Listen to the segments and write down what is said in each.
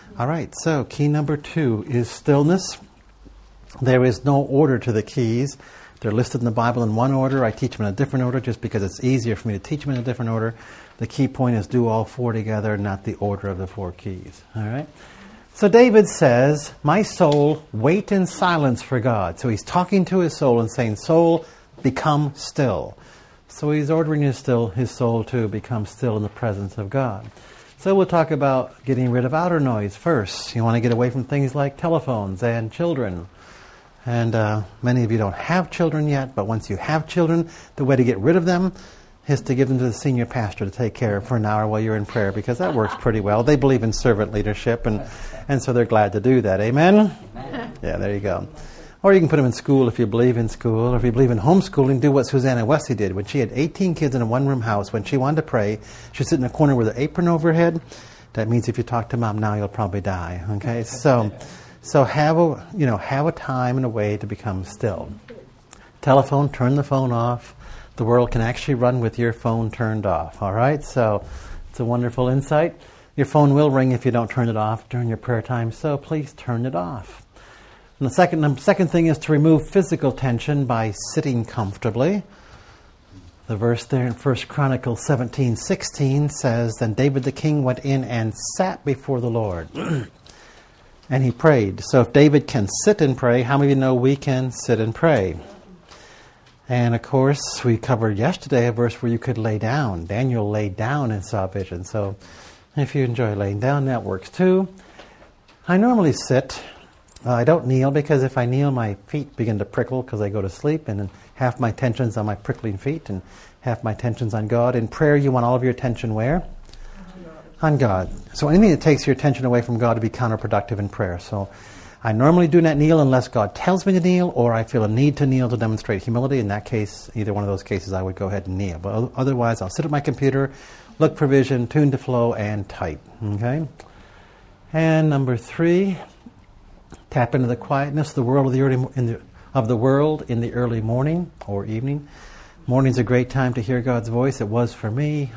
All right, so key number 2 is stillness. There is no order to the keys. They're listed in the Bible in one order. I teach them in a different order just because it's easier for me to teach them in a different order. The key point is do all 4 together, not the order of the 4 keys. All right? So David says, my soul, wait in silence for God. So he's talking to his soul and saying, soul, become still. So he's ordering his soul to become still in the presence of God. So we'll talk about getting rid of outer noise first. You want to get away from things like telephones and children. And many of you don't have children yet, but once you have children, the way to get rid of them is to give them to the senior pastor to take care of for an hour while you're in prayer, because that works pretty well. They believe in servant leadership, and so they're glad to do that. Amen? Amen. Yeah, there you go. Or you can put them in school if you believe in school, or if you believe in homeschooling, do what Susanna Wesley did. When she had 18 kids in a one-room house, when she wanted to pray, she'd sit in a corner with an apron over her head. That means if you talk to mom now, you'll probably die. Okay, so have a time and a way to become still. Telephone, turn the phone off. The world can actually run with your phone turned off. All right, so it's a wonderful insight. Your phone will ring if you don't turn it off during your prayer time, so please turn it off. And the second thing is to remove physical tension by sitting comfortably. The verse there in 1 Chronicles 17:16 says, then David the king went in and sat before the Lord. And he prayed. So if David can sit and pray, how many of you know we can sit and pray? And of course, we covered yesterday a verse where you could lay down. Daniel laid down and saw vision. So if you enjoy laying down, that works too. I normally sit. I don't kneel, because if I kneel, my feet begin to prickle because I go to sleep, and then half my attention's on my prickling feet and half my attention's on God. In prayer, you want all of your attention where? On God. So anything that takes your attention away from God would be counterproductive in prayer. So I normally do not kneel unless God tells me to kneel, or I feel a need to kneel to demonstrate humility. In that case, either one of those cases, I would go ahead and kneel. But otherwise, I'll sit at my computer, look for vision, tune to flow, and type. Okay? And number 3, tap into the quietness of the world in the early morning or evening. Morning's a great time to hear God's voice. It was for me.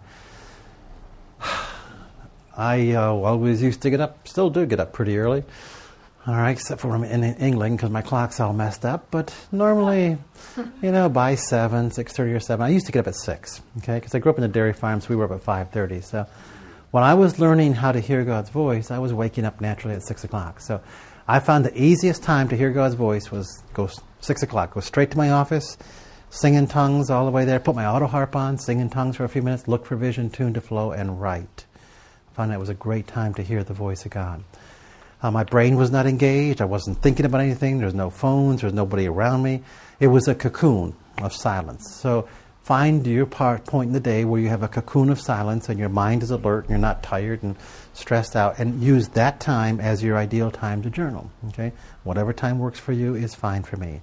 I always used to get up, still do get up pretty early. All right, except for when I'm in England because my clock's all messed up. But normally, by 7, 6:30 or 7. I used to get up at 6, okay, because I grew up in a dairy farm, so we were up at 5:30. So when I was learning how to hear God's voice, I was waking up naturally at 6 o'clock. So I found the easiest time to hear God's voice was go 6 o'clock. Go straight to my office, sing in tongues all the way there, put my auto harp on, sing in tongues for a few minutes, look for vision, tune to flow, and write. I found that was a great time to hear the voice of God. My brain was not engaged. I wasn't thinking about anything. There was no phones. There was nobody around me. It was a cocoon of silence. So find your point in the day where you have a cocoon of silence and your mind is alert and you're not tired and stressed out, and use that time as your ideal time to journal. Okay, whatever time works for you is fine for me.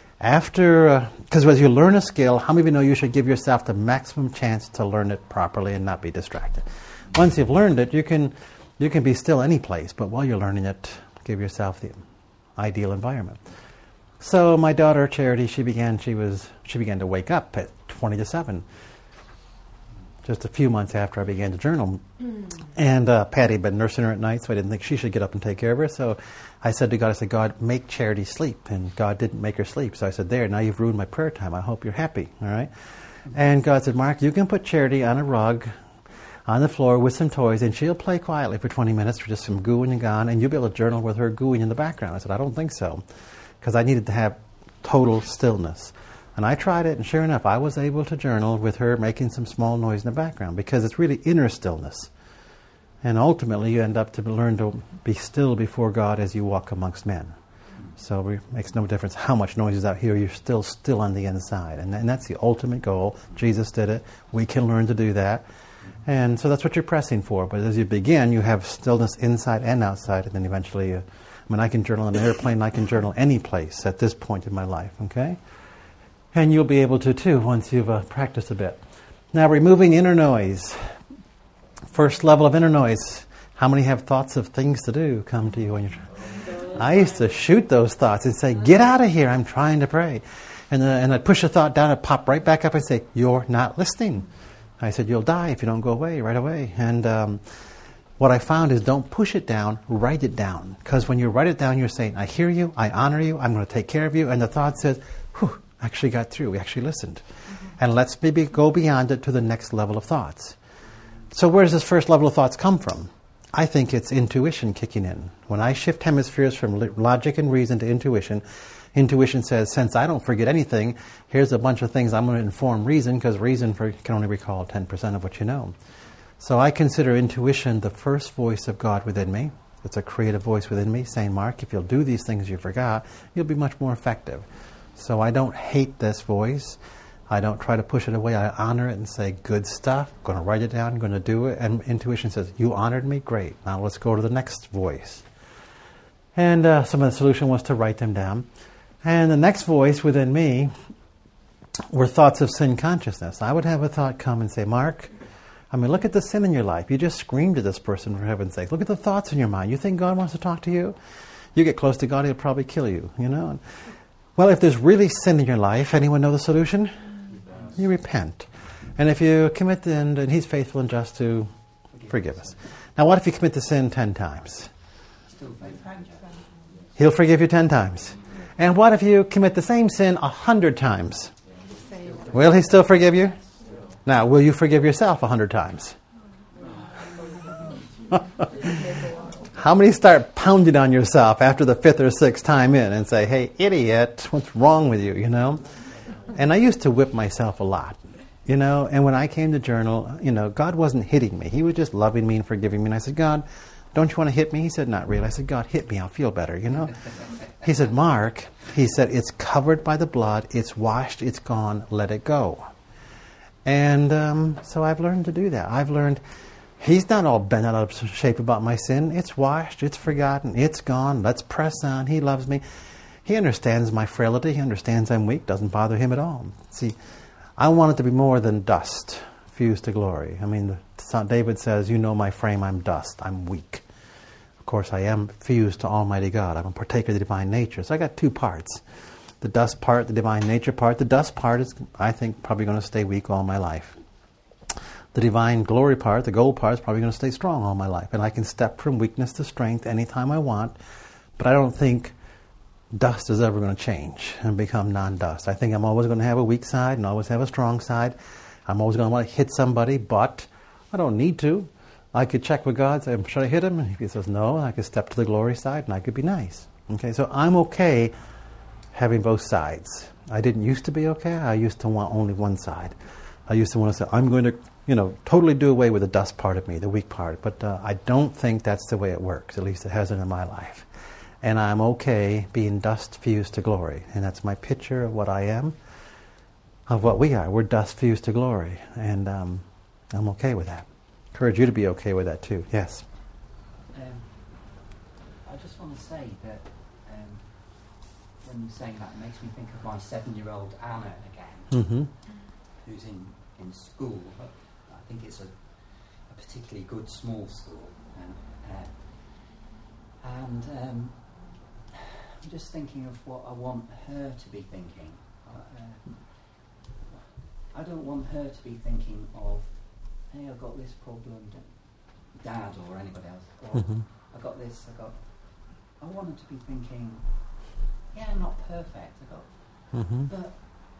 Because as you learn a skill, how many of you know you should give yourself the maximum chance to learn it properly and not be distracted? Once you've learned it, you can be still any place, but while you're learning it, give yourself the ideal environment. So my daughter Charity, she began to wake up at 20 to 7. Just a few months after I began to journal. And Patty had been nursing her at night, so I didn't think she should get up and take care of her. So I said to God, God, make Charity sleep. And God didn't make her sleep. So I said, there, now you've ruined my prayer time. I hope you're happy. All right? And God said, Mark, you can put Charity on a rug on the floor with some toys, and she'll play quietly for 20 minutes for just some gooing and gone, and you'll be able to journal with her gooing in the background. I said, I don't think so, because I needed to have total stillness. And I tried it, and sure enough, I was able to journal with her making some small noise in the background, because it's really inner stillness. And ultimately, you end up to learn to be still before God as you walk amongst men. So it makes no difference how much noise is out here, you're still on the inside. And that's the ultimate goal. Jesus did it. We can learn to do that. And so that's what you're pressing for. But as you begin, you have stillness inside and outside, and then eventually, I can journal on an airplane, I can journal any place at this point in my life, okay? And you'll be able to too once you've practiced a bit. Now, removing inner noise. First level of inner noise. How many have thoughts of things to do come to you when you're... I used to shoot those thoughts and say, get out of here, I'm trying to pray. And I'd push a thought down, it'd pop right back up and say, you're not listening. I said, you'll die if you don't go away right away. And What I found is don't push it down, write it down. Because when you write it down, you're saying, I hear you, I honor you, I'm going to take care of you. And the thought says, whew, actually got through, we actually listened. And let's maybe go beyond it to the next level of thoughts. So where does this first level of thoughts come from? I think it's intuition kicking in. When I shift hemispheres from logic and reason to intuition, intuition says, since I don't forget anything, here's a bunch of things I'm going to inform reason, because reason can only recall 10% of what you know. So I consider intuition the first voice of God within me. It's a creative voice within me saying, Mark, if you'll do these things you forgot, you'll be much more effective. So I don't hate this voice. I don't try to push it away. I honor it and say, good stuff. I'm going to write it down. I'm going to do it. And intuition says, you honored me? Great. Now let's go to the next voice. And some of the solution was to write them down. And the next voice within me were thoughts of sin consciousness. I would have a thought come and say, Mark, look at the sin in your life. You just screamed at this person, for heaven's sake. Look at the thoughts in your mind. You think God wants to talk to you? You get close to God, He'll probably kill you, Well, if there's really sin in your life, anyone know the solution? You repent. And if you commit the sin, and He's faithful and just to forgive us. Now, what if you commit the sin 10 times? He'll forgive you 10 times. And what if you commit the same sin 100 times? Will He still forgive you? Now, will you forgive yourself 100 times? How many start pounding on yourself after the 5th or 6th time in and say, hey, idiot, what's wrong with you, And I used to whip myself a lot, And when I came to journal, God wasn't hitting me. He was just loving me and forgiving me. And I said, God, don't you want to hit me? He said, not really. I said, God, hit me. I'll feel better, He said, Mark, he said, it's covered by the blood. It's washed. It's gone. Let it go. And so I've learned to do that. I've learned He's not all bent out of shape about my sin. It's washed. It's forgotten. It's gone. Let's press on. He loves me. He understands my frailty. He understands I'm weak. Doesn't bother Him at all. See, I want it to be more than dust fused to glory. David says, you know my frame, I'm dust. I'm weak. Of course, I am fused to Almighty God. I'm a partaker of the divine nature. So I got two parts. The dust part, the divine nature part. The dust part is, I think, probably going to stay weak all my life. The divine glory part, the gold part, is probably going to stay strong all my life. And I can step from weakness to strength anytime I want. But I don't think dust is ever going to change and become non-dust. I think I'm always going to have a weak side and always have a strong side. I'm always going to want to hit somebody, but I don't need to. I could check with God, say, should I hit him? And if He says no, I could step to the glory side and I could be nice. Okay, so I'm okay having both sides. I didn't used to be okay. I used to want only one side. I used to want to say, I'm going to, totally do away with the dust part of me, the weak part. But I don't think that's the way it works. At least it hasn't in my life. And I'm okay being dust fused to glory. And that's my picture of what I am, of what we are. We're dust fused to glory. And I'm okay with that. Encourage you to be okay with that too. Yes? I just want to say that when you're saying that, it makes me think of my 7-year-old Anna again, who's in school. I think it's a particularly good small school. And I'm just thinking of what I want her to be thinking. I don't want her to be thinking of, hey, I've got this problem, Dad or anybody else. Or, I got this, I want her to be thinking, yeah, I'm not perfect, but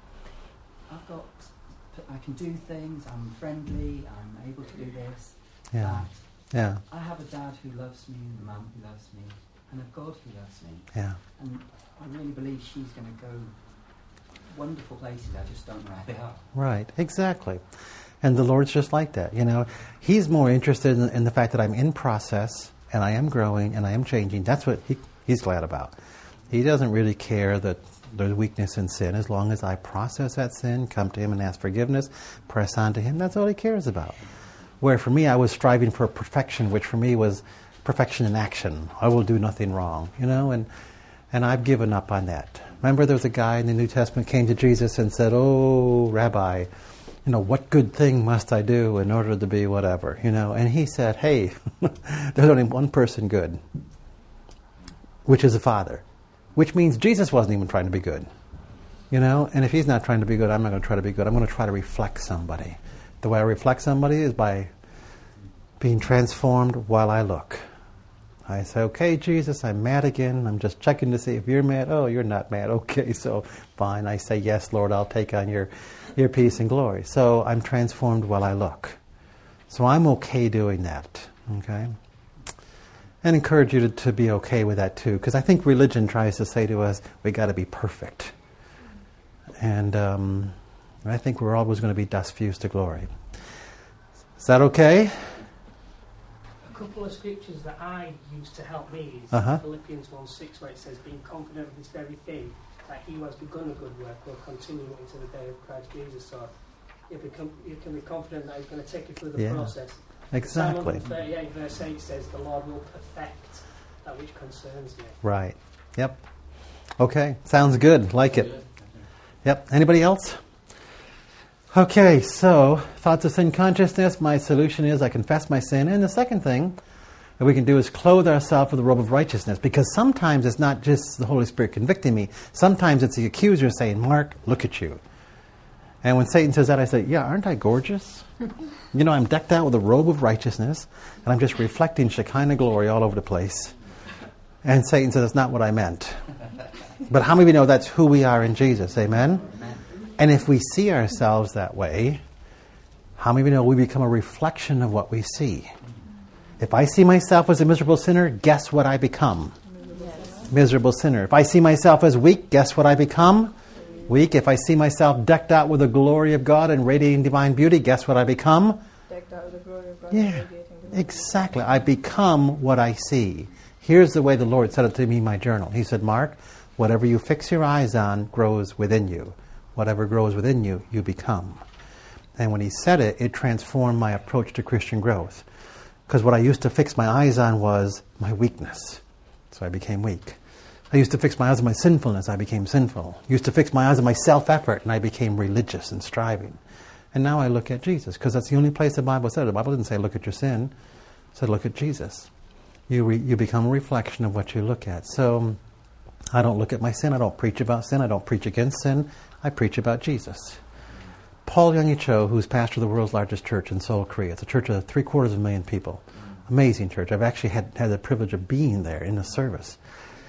I can do things, I'm friendly, I'm able to do this, that. Yeah. I have a dad who loves me, a mum who loves me, and a God who loves me. Yeah. And I really believe she's going to go wonderful places, I just don't know where they are. Right, exactly. And the Lord's just like that, He's more interested in the fact that I'm in process, and I am growing, and I am changing. That's what He's glad about. He doesn't really care that there's weakness in sin. As long as I process that sin, come to Him and ask forgiveness, press on to Him, that's all He cares about. Where for me, I was striving for perfection, which for me was perfection in action. I will do nothing wrong, and I've given up on that. Remember, there was a guy in the New Testament came to Jesus and said, "Oh, Rabbi, what good thing must I do in order to be whatever?" And He said, "Hey, there's only one person good, which is the Father," which means Jesus wasn't even trying to be good, And if He's not trying to be good, I'm not going to try to be good. I'm going to try to reflect somebody. The way I reflect somebody is by being transformed while I look. I say, okay, Jesus, I'm mad again. I'm just checking to see if you're mad. Oh, you're not mad. Okay, so fine. I say, yes, Lord, I'll take on your peace and glory. So I'm transformed while I look. So I'm okay doing that, okay? And encourage you to be okay with that too, because I think religion tries to say to us, we got to be perfect. And I think we're always going to be dust fused to glory. Is that okay? A couple of scriptures that I use to help me is Philippians 1:6, where it says, being confident of this very thing, that he who has begun a good work will continue into the day of Christ Jesus. So you can be confident that he's going to take you through the process. Exactly. Psalm 138 verse 8 says, the Lord will perfect that which concerns me. Right. Yep. Okay. Sounds good. Like it. Yep. Anybody else? Okay, so thoughts of sin consciousness. My solution is I confess my sin. And the second thing that we can do is clothe ourselves with the robe of righteousness. Because sometimes it's not just the Holy Spirit convicting me. Sometimes it's the accuser saying, Mark, look at you. And when Satan says that, I say, yeah, aren't I gorgeous? You know, I'm decked out with a robe of righteousness, and I'm just reflecting Shekinah glory all over the place. And Satan says, that's not what I meant. But how many of you know that's who we are in Jesus? Amen? And if we see ourselves that way, how many of you know we become a reflection of what we see? If I see myself as a miserable sinner, guess what I become? Yes. Miserable sinner. If I see myself as weak, guess what I become? Weak. If I see myself decked out with the glory of God and radiating divine beauty, guess what I become? Decked out with the glory of God. Yeah, exactly. I become what I see. Here's the way the Lord said it to me in my journal. He said, Mark, whatever you fix your eyes on grows within you. Whatever grows within you, you become. And when he said it, it transformed my approach to Christian growth. Because what I used to fix my eyes on was my weakness. So I became weak. I used to fix my eyes on my sinfulness. I became sinful. I used to fix my eyes on my self-effort, and I became religious and striving. And now I look at Jesus, because that's the only place the Bible said it. The Bible didn't say look at your sin. It said look at Jesus. You become a reflection of what you look at. So I don't look at my sin. I don't preach about sin. I don't preach against sin. I preach about Jesus. Paul Young Cho, who's pastor of the world's largest church in Seoul, Korea. It's a church of 750,000 people. Amazing church. I've actually had the privilege of being there in the service.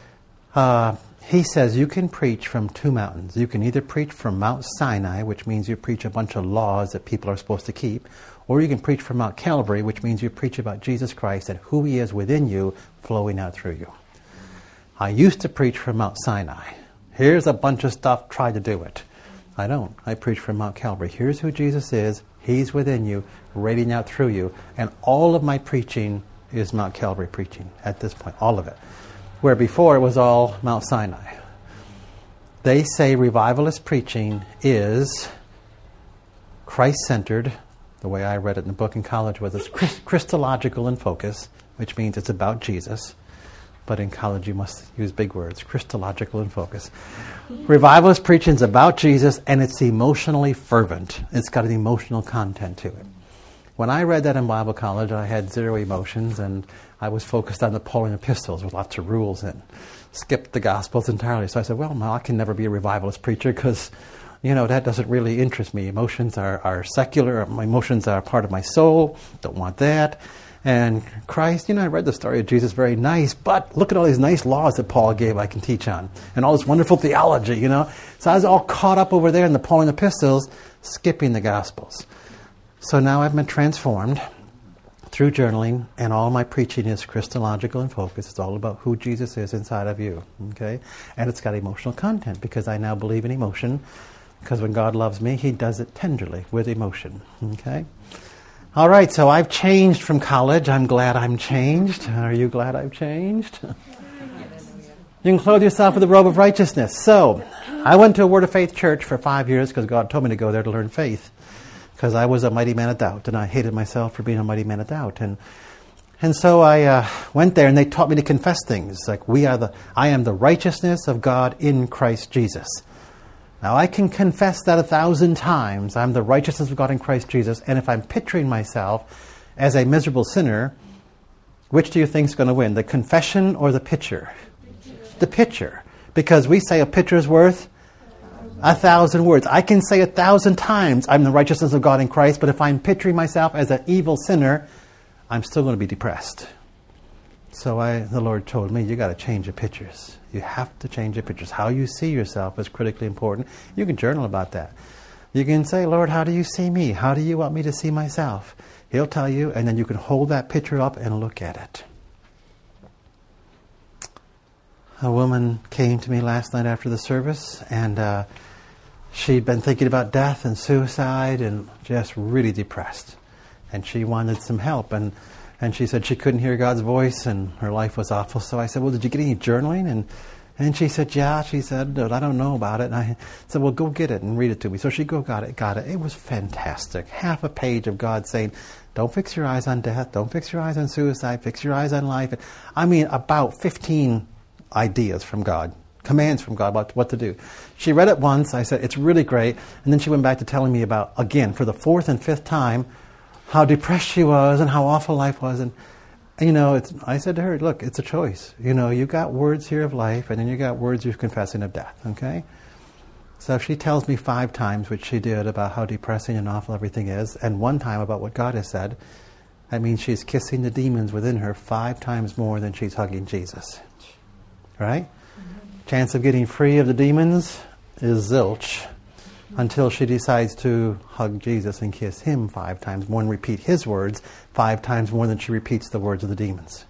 He says you can preach from two mountains. You can either preach from Mount Sinai, which means you preach a bunch of laws that people are supposed to keep, or you can preach from Mount Calvary, which means you preach about Jesus Christ and who he is within you, flowing out through you. I used to preach from Mount Sinai. Here's a bunch of stuff, try to do it. I don't. I preach from Mount Calvary. Here's who Jesus is. He's within you, radiating out through you. And all of my preaching is Mount Calvary preaching at this point, all of it. Where before it was all Mount Sinai. They say revivalist preaching is Christ-centered. The way I read it in the book in college was it's Christological in focus, which means it's about Jesus. But in college you must use big words, Christological in focus. Revivalist preaching is about Jesus, and it's emotionally fervent. It's got an emotional content to it. When I read that in Bible college, I had zero emotions, and I was focused on the Pauline epistles with lots of rules and skipped the Gospels entirely. So I said, well, I can never be a revivalist preacher because, that doesn't really interest me. Emotions are secular. My emotions are part of my soul. Don't want that. And Christ, I read the story of Jesus, very nice, but look at all these nice laws that Paul gave I can teach on. And all this wonderful theology, So I was all caught up over there in the Pauline epistles, skipping the Gospels. So now I've been transformed through journaling, and all my preaching is Christological in focus. It's all about who Jesus is inside of you, okay? And it's got emotional content, because I now believe in emotion, because when God loves me, he does it tenderly, with emotion, okay? All right, so I've changed from college. I'm glad I'm changed. Are you glad I've changed? You can clothe yourself with the robe of righteousness. So, I went to a Word of Faith church for 5 years because God told me to go there to learn faith. Because I was a mighty man of doubt, and I hated myself for being a mighty man of doubt. And so I went there, and they taught me to confess things like, I am the righteousness of God in Christ Jesus. Now, I can confess that 1,000 times. I'm the righteousness of God in Christ Jesus. And if I'm picturing myself as a miserable sinner, which do you think is going to win, the confession or the picture? The picture. Because we say a picture is worth 1,000 words. I can say 1,000 times I'm the righteousness of God in Christ, but if I'm picturing myself as an evil sinner, I'm still going to be depressed. So the Lord told me, you got to change your pictures. You have to change your pictures. How you see yourself is critically important. You can journal about that. You can say, Lord, how do you see me? How do you want me to see myself? He'll tell you, and then you can hold that picture up and look at it. A woman came to me last night after the service, and she'd been thinking about death and suicide and just really depressed. And she wanted some help, and she said she couldn't hear God's voice and her life was awful. So I said, well, did you get any journaling? And she said, yeah. She said, I don't know about it. And I said, well, go get it and read it to me. So she got it. It was fantastic. Half a page of God saying, don't fix your eyes on death. Don't fix your eyes on suicide. Fix your eyes on life. I mean, about 15 ideas from God, commands from God about what to do. She read it once. I said, it's really great. And then she went back to telling me about, again, for the 4th and 5th time, how depressed she was and how awful life was. And I said to her, look, it's a choice. You got words here of life, and then you got words you're confessing of death, okay? So if she tells me 5 times, which she did, about how depressing and awful everything is, and 1 time about what God has said, that means she's kissing the demons within her 5 times more than she's hugging Jesus. Right? Mm-hmm. Chance of getting free of the demons is zilch, until she decides to hug Jesus and kiss him 5 times more and repeat his words 5 times more than she repeats the words of the demons.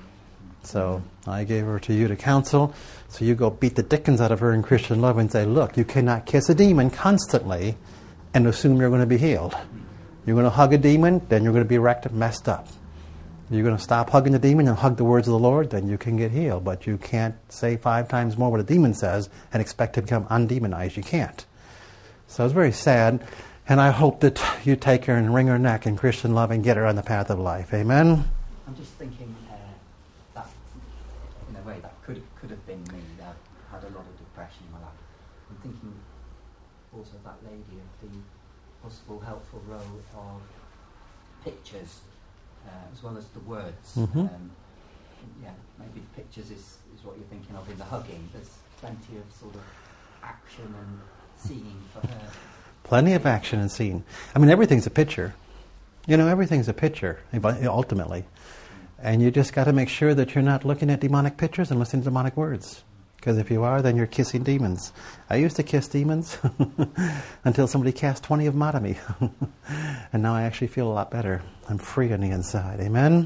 So I gave her to you to counsel. So you go beat the dickens out of her in Christian love and say, look, you cannot kiss a demon constantly and assume you're going to be healed. You're going to hug a demon, then you're going to be wrecked and messed up. You're going to stop hugging the demon and hug the words of the Lord, then you can get healed. But you can't say 5 times more what a demon says and expect to become undemonized. You can't. So it's very sad, and I hope that you take her and wring her neck in Christian love and get her on the path of life. Amen? I'm just thinking that, in a way, that could have been me. I've had a lot of depression in my life. I'm thinking also of that lady, of the possible helpful role of pictures as well as the words. Mm-hmm. Maybe pictures is what you're thinking of in the hugging. There's plenty of sort of action and seeing for her. Plenty of action and seeing. I mean, everything's a picture. Everything's a picture, ultimately. And you just got to make sure that you're not looking at demonic pictures and listening to demonic words. Because if you are, then you're kissing demons. I used to kiss demons until somebody cast 20 of them out of me. And now I actually feel a lot better. I'm free on the inside. Amen?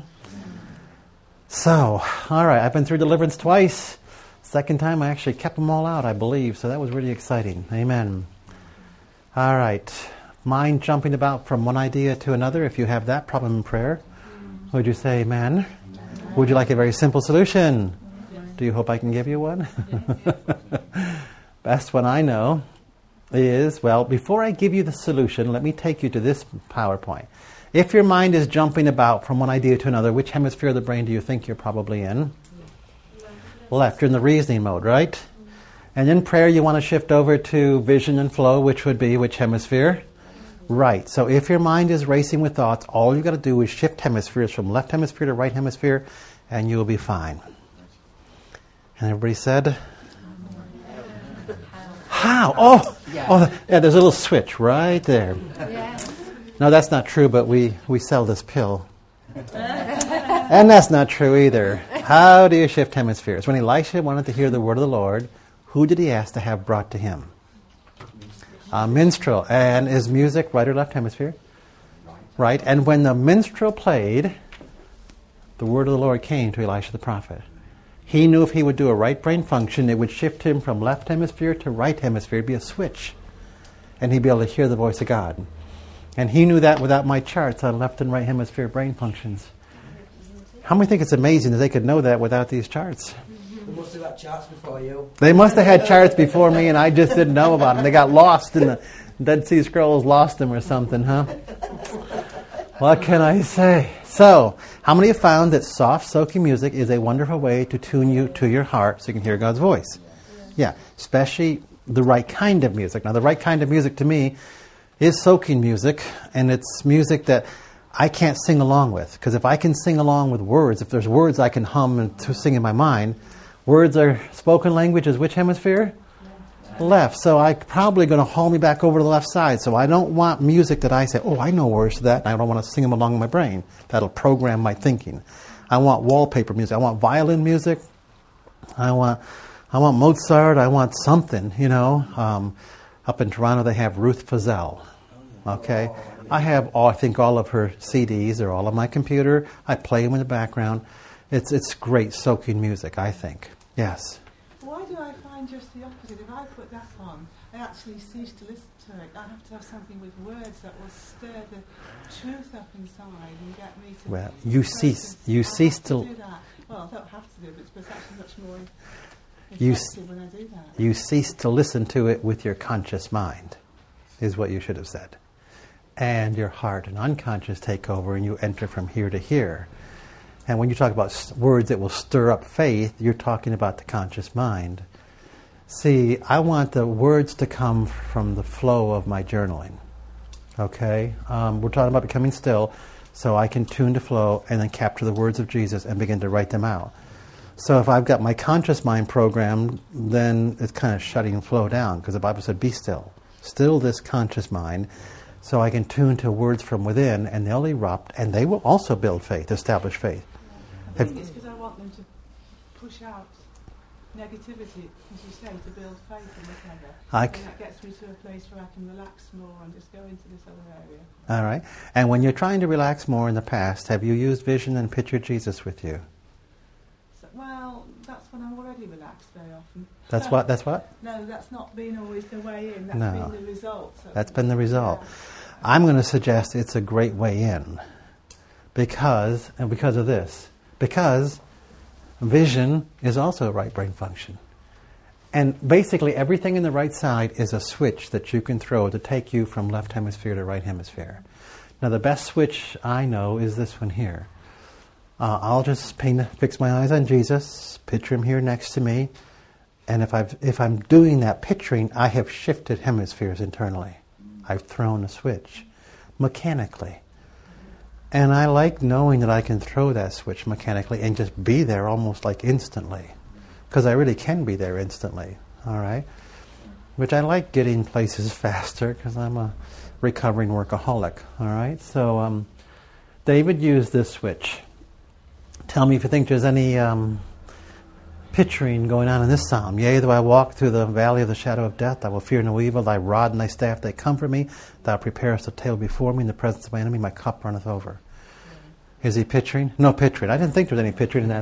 So, all right, I've been through deliverance twice. 2nd time, I actually kept them all out, I believe. So that was really exciting. Amen. All right. Mind jumping about from one idea to another. If you have that problem in prayer, would you say amen? Amen. Would you like a very simple solution? Yes. Do you hope I can give you one? Best one I know is, well, before I give you the solution, let me take you to this PowerPoint. If your mind is jumping about from one idea to another, which hemisphere of the brain do you think you're probably in? Left. You're in the reasoning mode, right? And in prayer, you want to shift over to vision and flow, which would be which hemisphere? Right. So if your mind is racing with thoughts, all you got to do is shift hemispheres from left hemisphere to right hemisphere, and you'll be fine. And everybody said, how? Oh, yeah, there's a little switch right there. Yeah. No, that's not true, but we sell this pill. And that's not true either. How do you shift hemispheres? When Elisha wanted to hear the word of the Lord, who did he ask to have brought to him? A minstrel. And is music right or left hemisphere? Right. And when the minstrel played, the word of the Lord came to Elisha the prophet. He knew if he would do a right brain function, it would shift him from left hemisphere to right hemisphere. It'd be a switch. And he'd be able to hear the voice of God. And he knew that without my charts on left and right hemisphere brain functions. How many think it's amazing that they could know that without these charts? They must have had charts before you. They must have had charts before me, and I just didn't know about them. They got lost in the Dead Sea Scrolls, lost them or something, huh? What can I say? So, how many have found that soft, soaking music is a wonderful way to tune you to your heart so you can hear God's voice? Yeah, especially the right kind of music. Now, the right kind of music to me is soaking music, and it's music that I can't sing along with. Because if I can sing along with words, if there's words I can hum and to sing in my mind, words are spoken language is which hemisphere? left. So I'm probably going to haul me back over to the left side. So I don't want music that I say, oh, I know words to that, and I don't want to sing them along in my brain. That'll program my thinking. I want wallpaper music. I want violin music. I want Mozart. I want something, you know. Up in Toronto, they have Ruth Fazell. Okay? I have, I think, all of her CDs. They're all on my computer. I play them in the background. It's great soaking music, I think. Yes? Why do I find just the opposite? If I put that on, I actually cease to listen to it. I have to have something with words that will stir the truth up inside and get me to... Well, you cease to... do that. Well, I don't have to do it, but it's actually much more effective when I do that. You cease to listen to it with your conscious mind, is what you should have said. And your heart and unconscious take over, and you enter from here to here. And when you talk about words that will stir up faith, you're talking about the conscious mind. See, I want the words to come from the flow of my journaling. Okay? We're talking about becoming still, so I can tune to flow and then capture the words of Jesus and begin to write them out. So if I've got my conscious mind programmed, then it's kind of shutting flow down, because the Bible said, be still. Still this conscious mind, so I can tune to words from within, and they'll erupt, and they will also build faith, establish faith. I think it's because I want them to push out negativity, as you say, to build faith in whatever. And that gets me to a place where I can relax more and just go into this other area. All right. And when you're trying to relax more in the past, have you used vision and pictured Jesus with you? So, well, that's when I'm already relaxed very often. That's what? That's what? No, that's not been always the way in. That's No. been the result. So That's been the result. Yeah. I'm going to suggest it's a great way in. Because of this. Because vision is also a right brain function. And basically everything in the right side is a switch that you can throw to take you from left hemisphere to right hemisphere. Now the best switch I know is this one here. I'll just fix my eyes on Jesus, picture him here next to me, and if I'm doing that picturing, I have shifted hemispheres internally. I've thrown a switch mechanically. And I like knowing that I can throw that switch mechanically and just be there almost like instantly. Because I really can be there instantly. All right? Which I like getting places faster because I'm a recovering workaholic. All right? So David used this switch. Tell me if you think there's any picturing going on in this psalm. Yea, though I walk through the valley of the shadow of death, I will fear no evil. Thy rod and thy staff, they comfort me. Thou preparest a table before me in the presence of my enemy. My cup runneth over. Is he picturing? No picturing. I didn't think there was any picturing in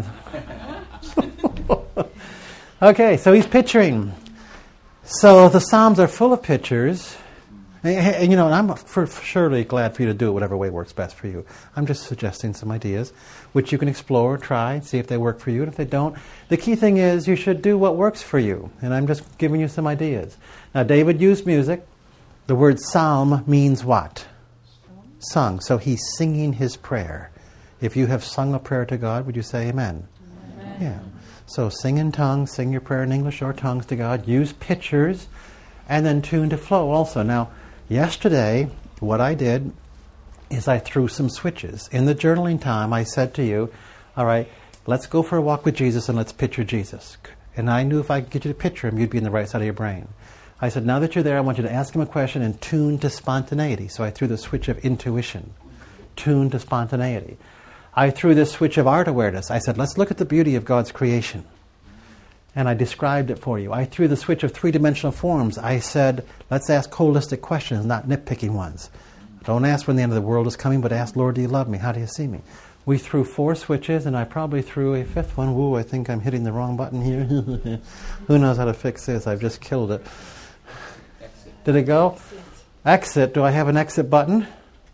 that. Okay, so he's picturing. So the Psalms are full of pictures. And you know, and I'm surely glad for you to do it whatever way works best for you. I'm just suggesting some ideas, which you can explore, try, see if they work for you. And if they don't, the key thing is you should do what works for you. And I'm just giving you some ideas. Now, David used music. The word psalm means what? Sung. So he's singing his prayer. If you have sung a prayer to God, would you say amen? Amen. Yeah. So sing in tongues, sing your prayer in English or tongues to God. Use pictures, and then tune to flow also. Now, yesterday, what I did is I threw some switches. In the journaling time, I said to you, all right, let's go for a walk with Jesus and let's picture Jesus. And I knew if I could get you to picture him, you'd be in the right side of your brain. I said, now that you're there, I want you to ask him a question and tune to spontaneity. So I threw the switch of intuition, tune to spontaneity. I threw this switch of art awareness. I said, let's look at the beauty of God's creation. And I described it for you. I threw the switch of three-dimensional forms. I said, let's ask holistic questions, not nitpicking ones. Don't ask when the end of the world is coming, but ask, Lord, do you love me? How do you see me? We threw 4 switches, and I probably threw a 5th one. Woo, I think I'm hitting the wrong button here. Who knows how to fix this? I've just killed it. Exit. Did it go? Exit. Do I have an exit button?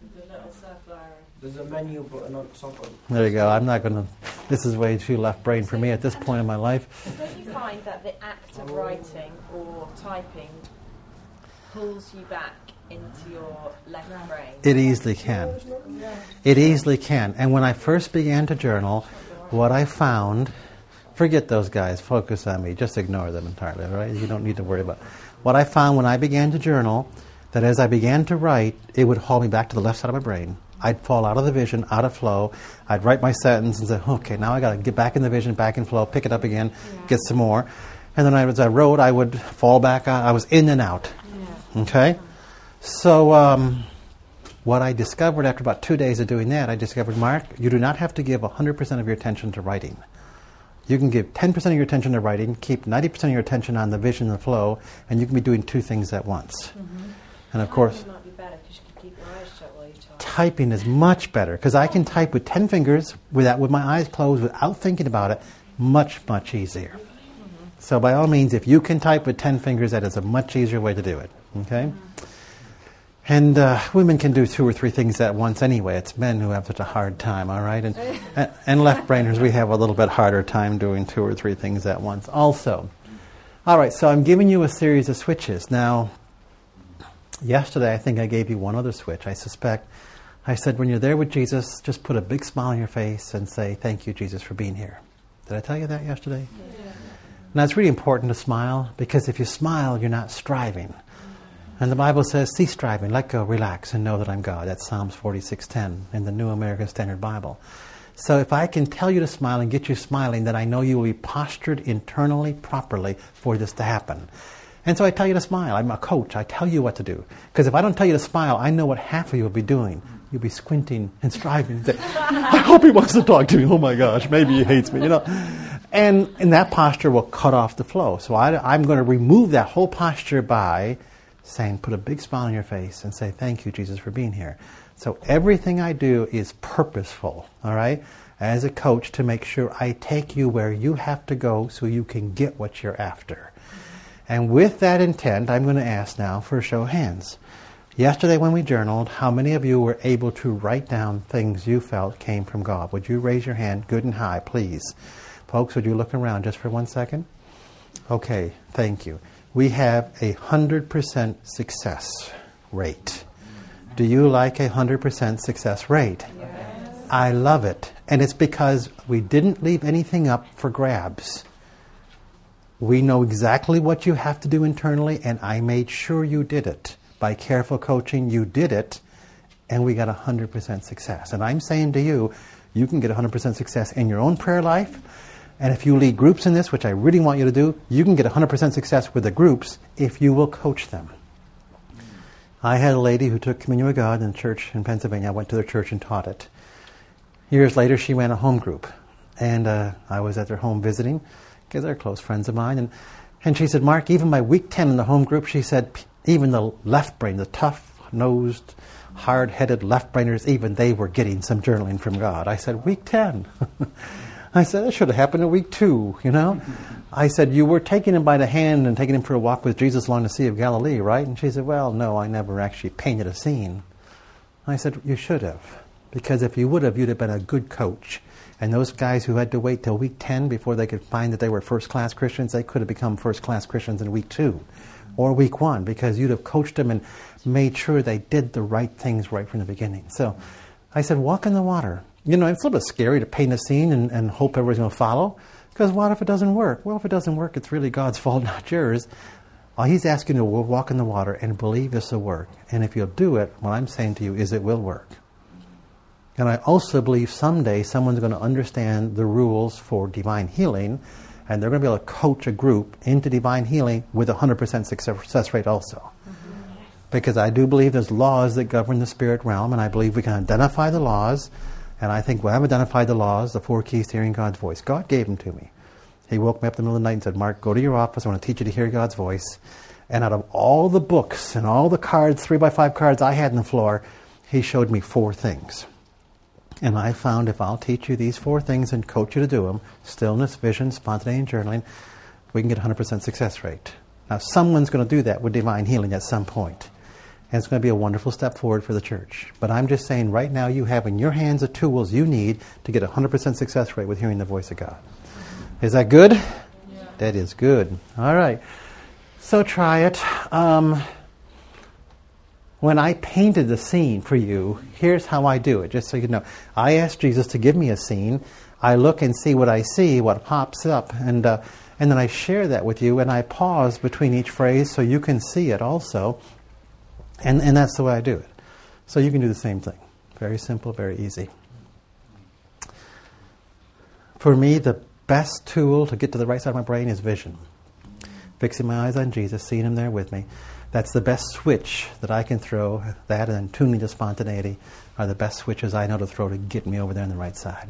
There's a menu button on top of it. There you go. I'm not going to... This is way too left brain for me at this point in my life. Don't you find that the act of writing or typing pulls you back into your left brain? It easily can. It easily can. And when I first began to journal, what I found... Forget those guys. Focus on me. Just ignore them entirely, all right? You don't need to worry about it. What I found when I began to journal, that as I began to write, it would haul me back to the left side of my brain. I'd fall out of the vision, out of flow. I'd write my sentence and say, okay, now I got to get back in the vision, back in flow, pick it up again, get some more. And then as I wrote, I would fall back out. I was in and out. Yeah. Okay? So what I discovered after about 2 days of doing that, I discovered, Mark, you do not have to give 100% of your attention to writing. You can give 10% of your attention to writing, keep 90% of your attention on the vision and the flow, and you can be doing 2 things at once. Mm-hmm. And of course, might be better because you can keep your eyes shut while you type. Typing is much better because I can type with 10 fingers with my eyes closed without thinking about it. Much, much easier. Mm-hmm. So by all means, if you can type with 10 fingers, that is a much easier way to do it. Okay? Mm-hmm. And women can do 2 or 3 things at once anyway. It's men who have such a hard time, all right? And left-brainers, we have a little bit harder time doing 2 or 3 things at once also. All right, so I'm giving you a series of switches. Now, yesterday I think I gave you one other switch. I suspect I said when you're there with Jesus, just put a big smile on your face and say, thank you, Jesus, for being here. Did I tell you that yesterday? Yeah. Now, it's really important to smile because if you smile, you're not striving. And the Bible says, cease striving, let go, relax, and know that I'm God. That's Psalms 46:10 in the New American Standard Bible. So if I can tell you to smile and get you smiling, then I know you will be postured internally properly for this to happen. And so I tell you to smile. I'm a coach. I tell you what to do. Because if I don't tell you to smile, I know what half of you will be doing. You'll be squinting and striving and say, I hope he wants to talk to me. Oh my gosh, maybe he hates me, And that posture will cut off the flow. So I'm going to remove that whole posture by saying, put a big smile on your face and say, thank you, Jesus, for being here. So everything I do is purposeful, all right, as a coach to make sure I take you where you have to go so you can get what you're after. And with that intent, I'm going to ask now for a show of hands. Yesterday when we journaled, how many of you were able to write down things you felt came from God? Would you raise your hand good and high, please? Folks, would you look around just for 1 second? Okay, thank you. We have 100% success rate. Do you like 100% success rate? Yes. I love it. And it's because we didn't leave anything up for grabs. We know exactly what you have to do internally, and I made sure you did it. By careful coaching, you did it, and we got 100% success. And I'm saying to you, you can get 100% success in your own prayer life. And if you lead groups in this, which I really want you to do, you can get 100% success with the groups if you will coach them. I had a lady who took Communion with God in a church in Pennsylvania. I went to their church and taught it. Years later, she ran a home group. And I was at their home visiting because they're close friends of mine. And she said, Mark, even by week 10 in the home group, she said, even the left brain, the tough-nosed, hard-headed left-brainers, even they were getting some journaling from God. I said, week 10. I said, that should have happened in week 2, I said, you were taking him by the hand and taking him for a walk with Jesus along the Sea of Galilee, right? And she said, well, no, I never actually painted a scene. I said, you should have. Because if you would have, you'd have been a good coach. And those guys who had to wait till week 10 before they could find that they were first-class Christians, they could have become first-class Christians in week 2 or week 1 because you'd have coached them and made sure they did the right things right from the beginning. So I said, walk in the water. It's a little bit scary to paint a scene and hope everybody's going to follow. Because what if it doesn't work? Well, if it doesn't work, it's really God's fault, not yours. He's asking you to walk in the water and believe this will work. And if you'll do it, what I'm saying to you is it will work. And I also believe someday someone's going to understand the rules for divine healing, and they're going to be able to coach a group into divine healing with 100% success rate also. Mm-hmm. Because I do believe there's laws that govern the spirit realm, and I believe we can identify the laws. And I think we have identified the laws, the 4 keys to hearing God's voice. God gave them to me. He woke me up in the middle of the night and said, Mark, go to your office. I want to teach you to hear God's voice. And out of all the books and all the cards, 3x5 cards I had on the floor, he showed me 4 things. And I found if I'll teach you these 4 things and coach you to do them, stillness, vision, spontaneity, and journaling, we can get 100% success rate. Now, someone's going to do that with divine healing at some point. And it's going to be a wonderful step forward for the church. But I'm just saying right now you have in your hands the tools you need to get a 100% success rate with hearing the voice of God. Is that good? Yeah. That is good. All right. So try it. When I painted the scene for you, here's how I do it, just so you know. I asked Jesus to give me a scene. I look and see what I see, what pops up, and then I share that with you, and I pause between each phrase so you can see it also. And that's the way I do it. So you can do the same thing. Very simple, very easy. For me, the best tool to get to the right side of my brain is vision. fixing my eyes on Jesus, seeing him there with me. That's the best switch that I can throw. That and tuning to spontaneity are the best switches I know to throw to get me over there on the right side.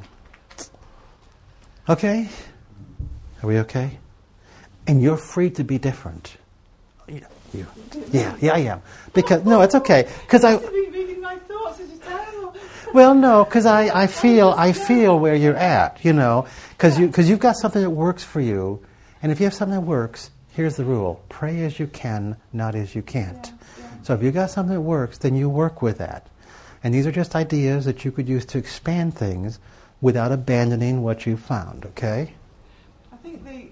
Okay? Are we okay? And you're free to be different. Yeah, I am. Because no, it's okay. Because reading my thoughts is terrible. Well, no, because I feel where you're at, because you've got something that works for you, and if you have something that works, here's the rule: pray as you can, not as you can't. Yeah. So if you've got something that works, then you work with that. And these are just ideas that you could use to expand things without abandoning what you found. Okay? I think the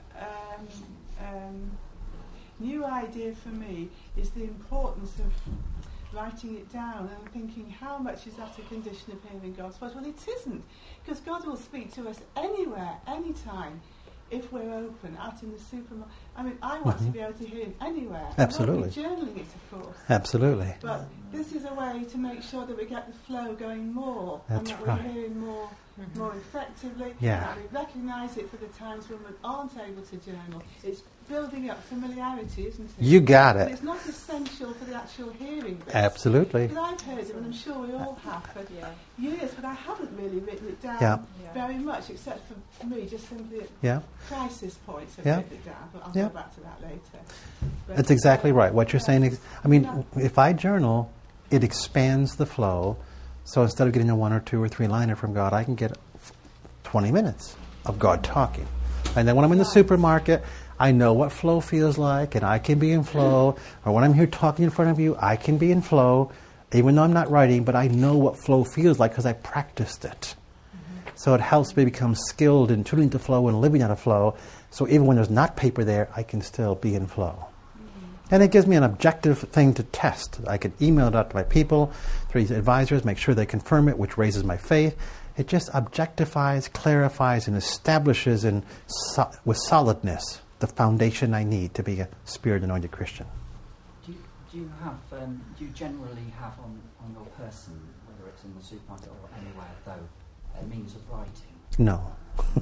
new idea for me is the importance of writing it down and thinking, how much is that a condition of hearing God's voice? Well, it isn't, because God will speak to us anywhere, anytime, if we're open, out in the supermarket. I mean, I want to be able to hear Him anywhere. Absolutely. I'm not journaling it, of course. Absolutely. But this is a way to make sure that we get the flow going more. That's and that right. we're hearing more effectively. Yeah. And we recognise it for the times when we aren't able to journal. It's building up familiarity, isn't it? You got it. But it's not essential for the actual hearing bit. Absolutely. Because I've heard it, and I'm sure we all have for years, but I haven't really written it down very much, except for me, just simply at crisis points I've written it down. But I'll go back to that later. But that's exactly right. What you're saying is, if I journal, it expands the flow. So instead of getting a 1 or 2 or 3 liner from God, I can get 20 minutes of God talking. And then when I'm in the supermarket, I know what flow feels like, and I can be in flow. Or when I'm here talking in front of you, I can be in flow, even though I'm not writing, but I know what flow feels like because I practiced it. So it helps me become skilled in tuning to flow and living out of flow. So even when there's not paper there, I can still be in flow. And it gives me an objective thing to test. I can email it out to my people, through these advisors, make sure they confirm it, which raises my faith. It just objectifies, clarifies, and establishes with solidness the foundation I need to be a Spirit-anointed Christian. Do you generally have on your person, whether it's in the supermarket or anywhere, though, a means of writing? No.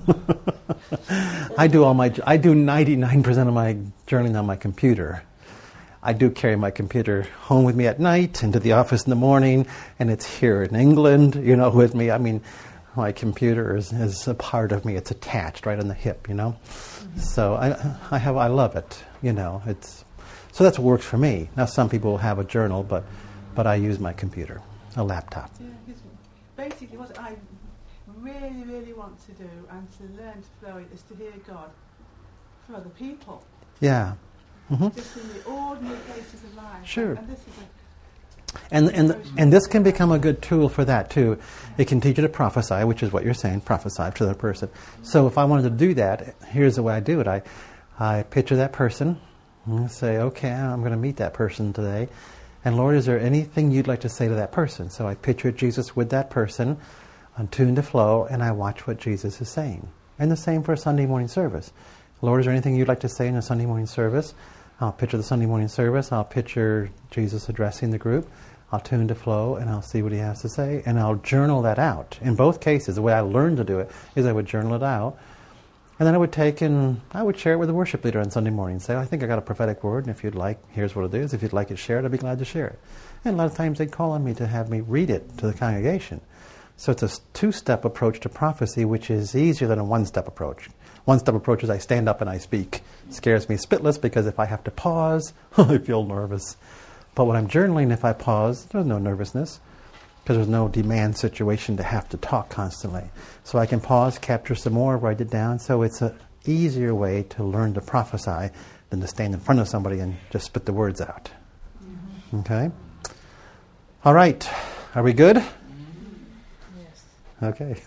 I do 99% of my journaling on my computer. I do carry my computer home with me at night, into the office in the morning, and it's here in England, with me. I mean, my computer is a part of me. It's attached right on the hip, So I love it, So that's what works for me. Now, some people have a journal, but I use my computer, a laptop. Yeah, basically, what I really, really want to do and to learn to flow it is to hear God for other people. Yeah. Mm-hmm. Just in the ordinary places of life. Sure. And this is and this can become a good tool for that too. It can teach you to prophesy, which is what you're saying, prophesy to the person. So if I wanted to do that, here's the way I do it. I picture that person and say, okay, I'm going to meet that person today. And Lord, is there anything you'd like to say to that person? So I picture Jesus with that person, I'm tuned to flow, and I watch what Jesus is saying. And the same for a Sunday morning service. Lord, is there anything you'd like to say in a Sunday morning service? I'll picture the Sunday morning service. I'll picture Jesus addressing the group. I'll tune to flow, and I'll see what he has to say, and I'll journal that out. In both cases, the way I learned to do it is I would journal it out, and then I would share it with the worship leader on Sunday morning. Say, I think I got a prophetic word, and if you'd like, here's what it is. If you'd like it shared, I'd be glad to share it. And a lot of times they'd call on me to have me read it to the congregation. So it's a 2-step approach to prophecy, which is easier than a 1-step approach. 1-step approach is I stand up and I speak. It scares me spitless because if I have to pause, I feel nervous. But when I'm journaling, if I pause, there's no nervousness because there's no demand situation to have to talk constantly. So I can pause, capture some more, write it down. So it's an easier way to learn to prophesy than to stand in front of somebody and just spit the words out. Mm-hmm. Okay? All right. Are we good? Yes. Okay.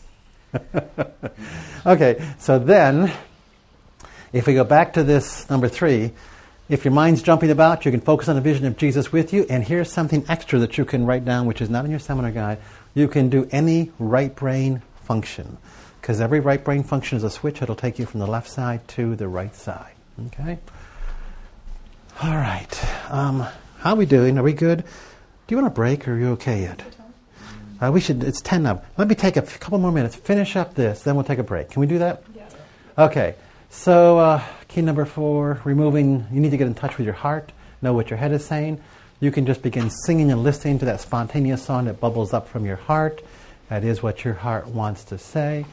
Okay, so then, if we go back to this number 3, if your mind's jumping about, you can focus on the vision of Jesus with you, and here's something extra that you can write down, which is not in your seminar guide. You can do any right brain function, because every right brain function is a switch. It'll take you from the left side to the right side. Okay? All right. How are we doing? Are we good? Do you want a break, or are you okay yet? It's 10 now. Let me take a couple more minutes. Finish up this, then we'll take a break. Can we do that? Yeah. Okay. So Key number 4, you need to get in touch with your heart, know what your head is saying. You can just begin singing and listening to that spontaneous song that bubbles up from your heart. That is what your heart wants to say.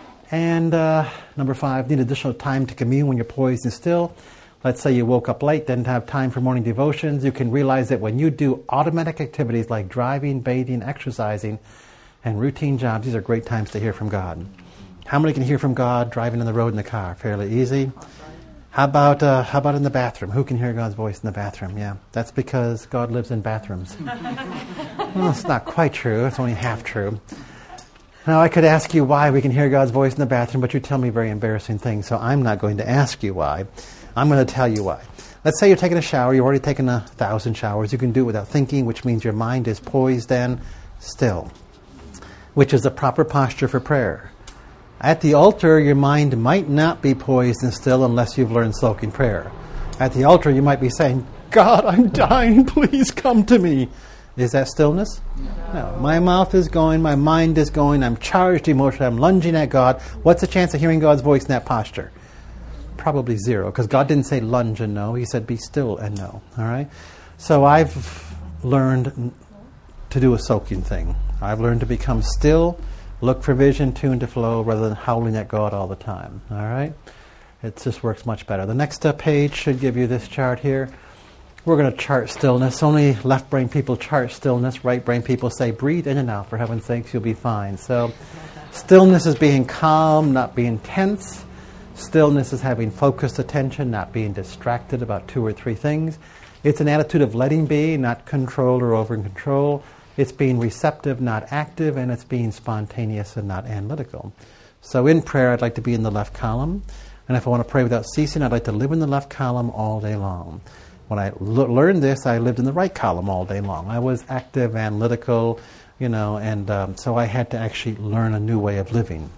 And number 5, need additional time to commune when you're poised and still. Let's say you woke up late, didn't have time for morning devotions. You can realize that when you do automatic activities like driving, bathing, exercising, and routine jobs, these are great times to hear from God. How many can hear from God driving on the road in the car? Fairly easy. How about in the bathroom? Who can hear God's voice in the bathroom? Yeah, that's because God lives in bathrooms. Well, it's not quite true. It's only half true. Now, I could ask you why we can hear God's voice in the bathroom, but you tell me very embarrassing things, so I'm not going to ask you why. I'm going to tell you why. Let's say you're taking a shower. You've already taken 1,000 showers. You can do it without thinking, which means your mind is poised and still, which is the proper posture for prayer. At the altar, your mind might not be poised and still unless you've learned soaking prayer. At the altar, you might be saying, God, I'm dying, please come to me. Is that stillness? No. My mouth is going, my mind is going, I'm charged emotionally, I'm lunging at God. What's the chance of hearing God's voice in that posture? Probably 0, because God didn't say lunge and no, He said be still and no. All right? So I've learned to do a soaking thing. I've learned to become still, look for vision, tune to flow, rather than howling at God all the time. All right? It just works much better. The next page should give you this chart here. We're going to chart stillness. Only left brain people chart stillness. Right brain people say, breathe in and out. For heaven's sakes, you'll be fine. So stillness is being calm, not being tense. Stillness is having focused attention, not being distracted about 2 or 3 things. It's an attitude of letting be, not control or over-control. It's being receptive, not active, and it's being spontaneous and not analytical. So in prayer, I'd like to be in the left column. And if I want to pray without ceasing, I'd like to live in the left column all day long. When I learned this, I lived in the right column all day long. I was active, analytical, and so I had to actually learn a new way of living.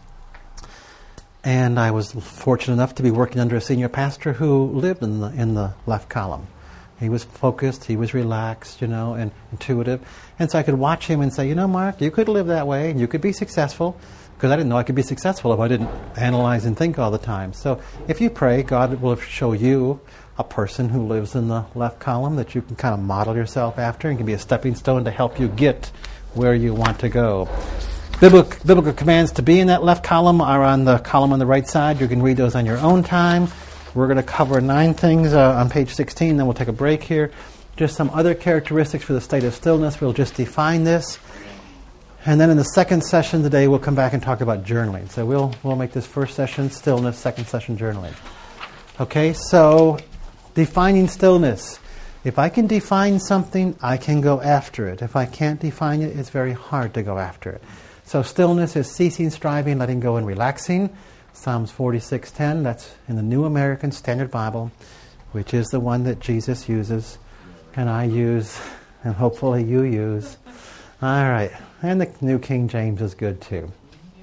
And I was fortunate enough to be working under a senior pastor who lived in the left column. He was focused, he was relaxed, and intuitive. And so I could watch him and say, Mark, you could live that way and you could be successful. Because I didn't know I could be successful if I didn't analyze and think all the time. So if you pray, God will show you a person who lives in the left column that you can kind of model yourself after and can be a stepping stone to help you get where you want to go. Biblical commands to be in that left column are on the column on the right side. You can read those on your own time. We're going to cover 9 things on page 16, then we'll take a break here. Just some other characteristics for the state of stillness. We'll just define this. And then in the second session today, we'll come back and talk about journaling. So we'll make this first session stillness, second session journaling. Okay, so defining stillness. If I can define something, I can go after it. If I can't define it, it's very hard to go after it. So stillness is ceasing, striving, letting go, and relaxing. Psalms 46:10, that's in the New American Standard Bible, which is the one that Jesus uses, and I use, and hopefully you use. All right. And the New King James is good too.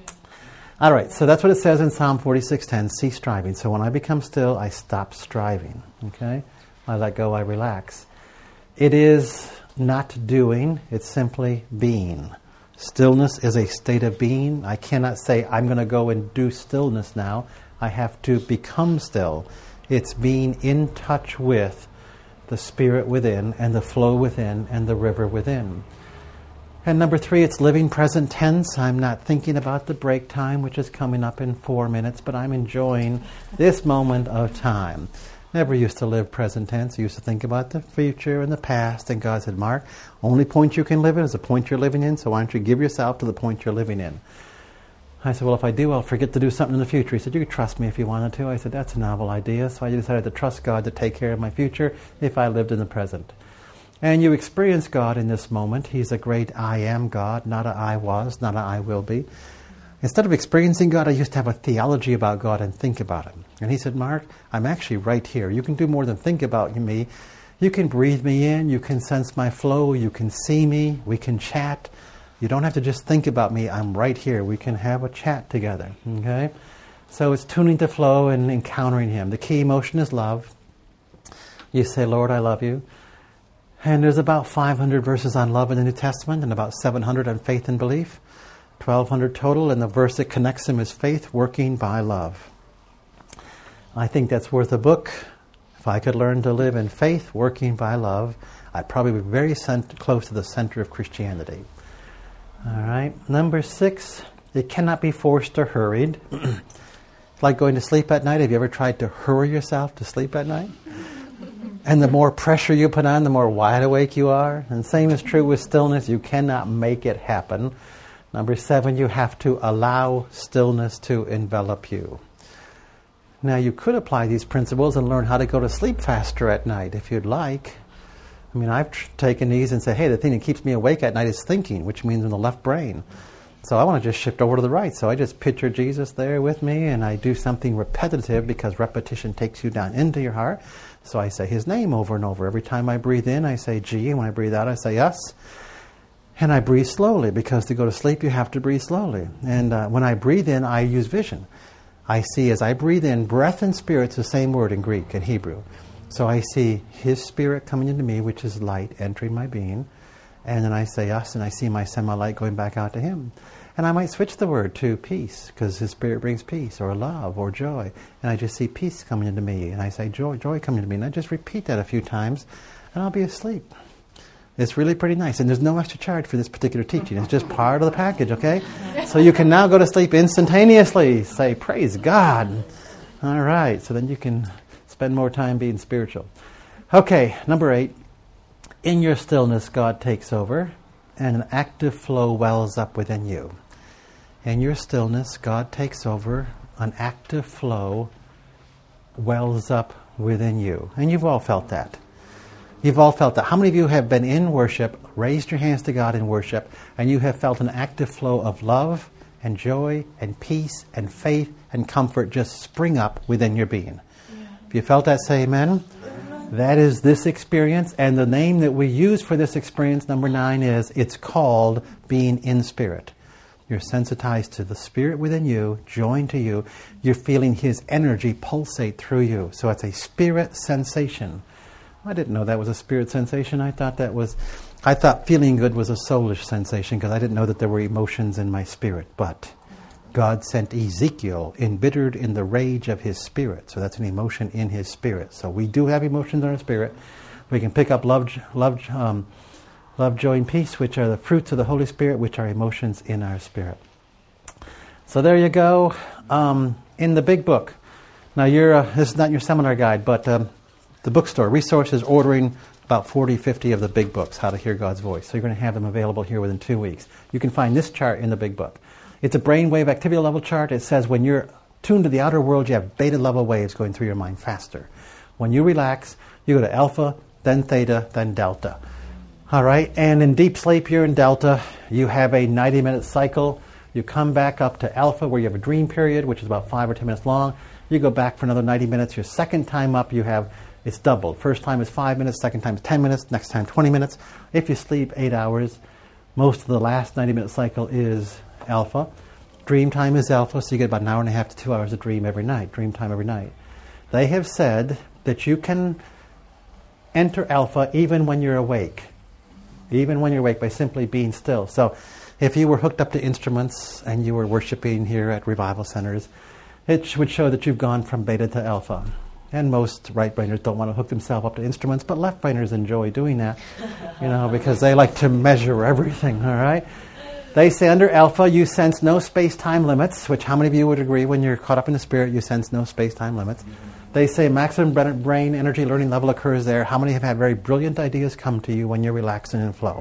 All right, so that's what it says in Psalm 46:10, cease striving. So when I become still, I stop striving. Okay? I let go, I relax. It is not doing, it's simply being. Stillness is a state of being. I cannot say, I'm going to go and do stillness now. I have to become still. It's being in touch with the spirit within and the flow within and the river within. And number 3, it's living present tense. I'm not thinking about the break time, which is coming up in 4 minutes, but I'm enjoying this moment of time. Never used to live present tense. I used to think about the future and the past, and God said, Mark, only point you can live in is the point you're living in, so why don't you give yourself to the point you're living in? I said, well, if I do, I'll forget to do something in the future. He said, you could trust me if you wanted to. I said, that's a novel idea, so I decided to trust God to take care of my future if I lived in the present. And you experience God in this moment. He's a great I am God, not a I was, not a I will be. Instead of experiencing God, I used to have a theology about God and think about Him. And He said, Mark, I'm actually right here. You can do more than think about me. You can breathe me in. You can sense my flow. You can see me. We can chat. You don't have to just think about me. I'm right here. We can have a chat together. Okay? So it's tuning to flow and encountering Him. The key emotion is love. You say, Lord, I love you. And there's about 500 verses on love in the New Testament and about 700 on faith and belief. 1,200 total, and the verse that connects them is faith working by love. I think that's worth a book. If I could learn to live in faith, working by love, I'd probably be very close to the center of Christianity. All right. Number 6, it cannot be forced or hurried. It's like going to sleep at night. Have you ever tried to hurry yourself to sleep at night? And the more pressure you put on, the more wide awake you are. And the same is true with stillness. You cannot make it happen. Number 7, you have to allow stillness to envelop you. Now, you could apply these principles and learn how to go to sleep faster at night if you'd like. I mean, I've taken these and said, hey, the thing that keeps me awake at night is thinking, which means in the left brain. So I want to just shift over to the right. So I just picture Jesus there with me, and I do something repetitive because repetition takes you down into your heart. So I say his name over and over. Every time I breathe in, I say G, and when I breathe out, I say yes. And I breathe slowly, because to go to sleep, you have to breathe slowly. And when I breathe in, I use vision. I see, as I breathe in, breath and spirit's the same word in Greek and Hebrew. So I see his spirit coming into me, which is light, entering my being. And then I say yes, and I see my semi-light going back out to him. And I might switch the word to peace, because his spirit brings peace, or love, or joy. And I just see peace coming into me. And I say joy, joy coming into me. And I just repeat that a few times, and I'll be asleep. It's really pretty nice. And there's no extra charge for this particular teaching. It's just part of the package, okay? So you can now go to sleep instantaneously. Say, praise God. All right. So then you can spend more time being spiritual. Okay, number 8. In your stillness, God takes over, and an active flow wells up within you. In your stillness, God takes over, an active flow wells up within you. And you've all felt that. You've all felt that. How many of you have been in worship, raised your hands to God in worship, and you have felt an active flow of love and joy and peace and faith and comfort just spring up within your being? Yeah. If you felt that, say amen. That is this experience, and the name that we use for this experience, number 9, is, it's called being in spirit. You're sensitized to the spirit within you, joined to you. You're feeling his energy pulsate through you. So it's a spirit sensation. I didn't know that was a spirit sensation. I thought feeling good was a soulish sensation, because I didn't know that there were emotions in my spirit. But God sent Ezekiel embittered in the rage of his spirit. So that's an emotion in his spirit. So we do have emotions in our spirit. We can pick up love, joy, and peace, which are the fruits of the Holy Spirit, which are emotions in our spirit. So there you go. In the big book. Now, this is not your seminar guide, but the bookstore, Resources, ordering about 40, 50 of the big books, How to Hear God's Voice. So you're going to have them available here within 2 weeks. You can find this chart in the big book. It's a brainwave activity level chart. It says when you're tuned to the outer world, you have beta level waves going through your mind faster. When you relax, you go to alpha, then theta, then delta. All right, and in deep sleep, you're in delta. You have a 90-minute cycle. You come back up to alpha, where you have a dream period, which is about 5 or 10 minutes long. You go back for another 90 minutes. Your second time up, it's doubled. First time is 5 minutes, second time is 10 minutes, next time 20 minutes. If you sleep 8 hours, most of the last 90-minute cycle is alpha. Dream time is alpha, so you get about an hour and a half to 2 hours of dream every night, dream time every night. They have said that you can enter alpha even when you're awake. Even when you're awake, by simply being still. So if you were hooked up to instruments and you were worshiping here at revival centers, it would show that you've gone from beta to alpha. And most right-brainers don't want to hook themselves up to instruments, but left-brainers enjoy doing that, because they like to measure everything, all right? They say under alpha, you sense no space-time limits, which how many of you would agree when you're caught up in the spirit, you sense no space-time limits? They say maximum brain energy learning level occurs there. How many have had very brilliant ideas come to you when you're relaxing in flow?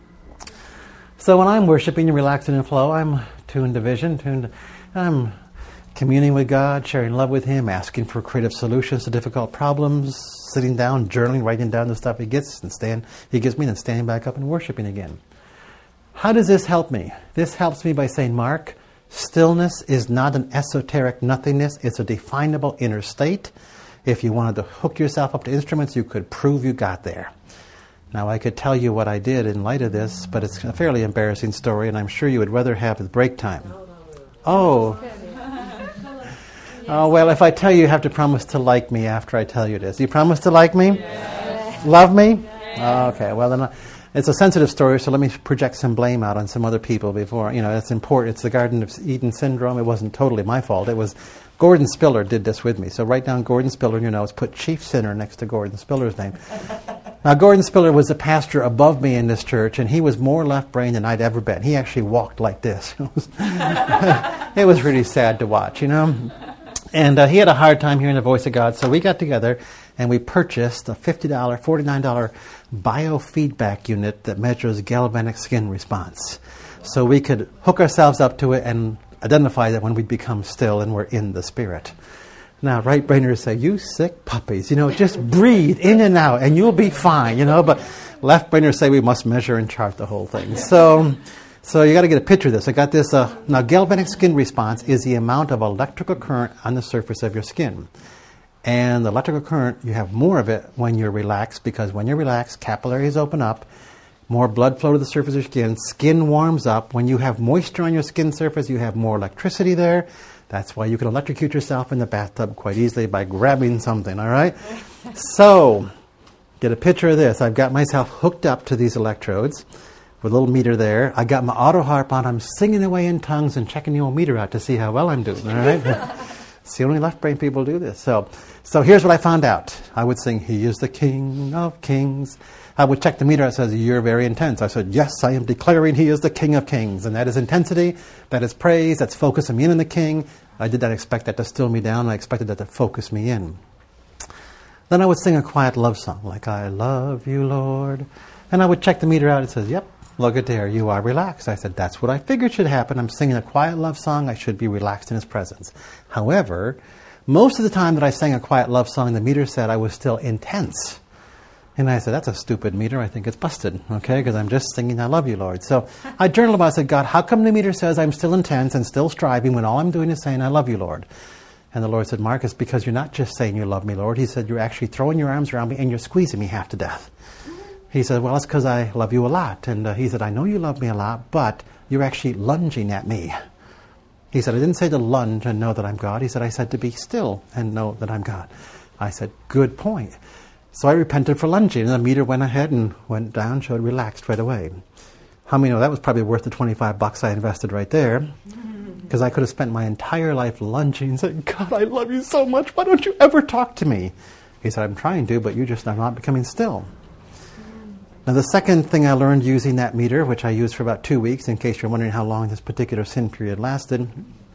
So when I'm worshiping and relaxing in flow, I'm tuned to vision, I'm communing with God, sharing love with him, asking for creative solutions to difficult problems, sitting down, journaling, writing down the stuff he gives me, then standing back up and worshiping again. How does this help me? This helps me by saying, Mark, stillness is not an esoteric nothingness. It's a definable inner state. If you wanted to hook yourself up to instruments, you could prove you got there. Now, I could tell you what I did in light of this, but it's a fairly embarrassing story, and I'm sure you would rather have the break time. Oh, well, if I tell you, you have to promise to like me after I tell you this. You promise to like me? Yes. Love me? Yes. Okay, well, then it's a sensitive story, so let me project some blame out on some other people before. It's important. It's the Garden of Eden syndrome. It wasn't totally my fault. It was Gordon Spiller did this with me. So write down Gordon Spiller in your notes. Put Chief Sinner next to Gordon Spiller's name. Now, Gordon Spiller was the pastor above me in this church, and he was more left-brained than I'd ever been. He actually walked like this. It was really sad to watch, you know. And he had a hard time hearing the voice of God, so we got together and we purchased a $50, $49 biofeedback unit that measures galvanic skin response. So we could hook ourselves up to it and identify that when we become still and we're in the Spirit. Now, right-brainers say, you sick puppies, you know, just breathe in and out and you'll be fine, you know. But left-brainers say we must measure and chart the whole thing. So you got to get a picture of this. I got this. Now, galvanic skin response is the amount of electrical current on the surface of your skin. And the electrical current, you have more of it when you're relaxed, because when you're relaxed, capillaries open up, more blood flow to the surface of your skin warms up. When you have moisture on your skin surface, you have more electricity there. That's why you can electrocute yourself in the bathtub quite easily by grabbing something, all right? So, get a picture of this. I've got myself hooked up to these electrodes with a little meter there. I got my auto harp on. I'm singing away in tongues and checking the old meter out to see how well I'm doing, all right? It's the only left-brain people do this. So here's what I found out. I would sing, He is the King of Kings. I would check the meter. It says, you're very intense. I said, yes, I am declaring He is the King of Kings. And that is intensity. That is praise. That's focusing me in on the King. I did not expect that to still me down. I expected that to focus me in. Then I would sing a quiet love song, like, I love you, Lord. And I would check the meter out. It says, yep, look at there. You are relaxed. I said, that's what I figured should happen. I'm singing a quiet love song. I should be relaxed in His presence. However, most of the time that I sang a quiet love song, the meter said I was still intense. And I said, that's a stupid meter. I think it's busted, okay, because I'm just singing, I love you, Lord. So I journaled about it. I said, God, how come the meter says I'm still intense and still striving when all I'm doing is saying, I love you, Lord? And the Lord said, Mark, it's because you're not just saying you love me, Lord. He said, you're actually throwing your arms around me and you're squeezing me half to death. He said, well, it's because I love you a lot. And he said, I know you love me a lot, but you're actually lunging at me. He said, I didn't say to lunge and know that I'm God. He said, I said to be still and know that I'm God. I said, good point. So I repented for lunging, and the meter went ahead and went down, showed relaxed right away. How many know that was probably worth the $25 I invested right there? Because I could have spent my entire life lunging, saying, God, I love you so much. Why don't you ever talk to me? He said, I'm trying to, but you just are not becoming still. Now, the second thing I learned using that meter, which I used for about 2 weeks, in case you're wondering how long this particular sin period lasted,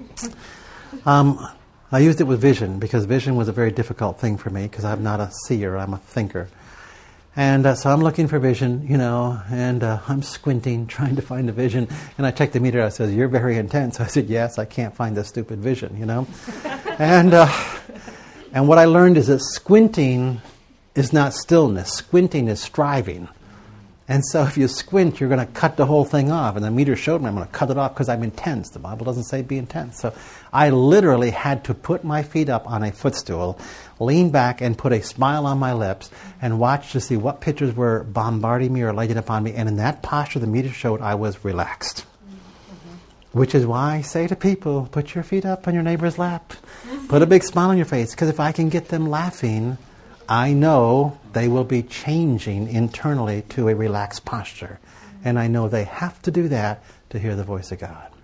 I used it with vision, because vision was a very difficult thing for me, because I'm not a seer, I'm a thinker. And so I'm looking for vision, you know, and I'm squinting, trying to find the vision. And I checked the meter, it says, you're very intense. I said, yes, I can't find this stupid vision, you know. And what I learned is that squinting is not stillness. Squinting is striving. And so if you squint, you're going to cut the whole thing off. And the meter showed me I'm going to cut it off because I'm intense. The Bible doesn't say be intense. So I literally had to put my feet up on a footstool, lean back and put a smile on my lips and watch to see what pictures were bombarding me or lighting upon me. And in that posture, the meter showed I was relaxed. Which is why I say to people, put your feet up on your neighbor's lap. Put a big smile on your face. Because if I can get them laughing, I know they will be changing internally to a relaxed posture. And I know they have to do that to hear the voice of God.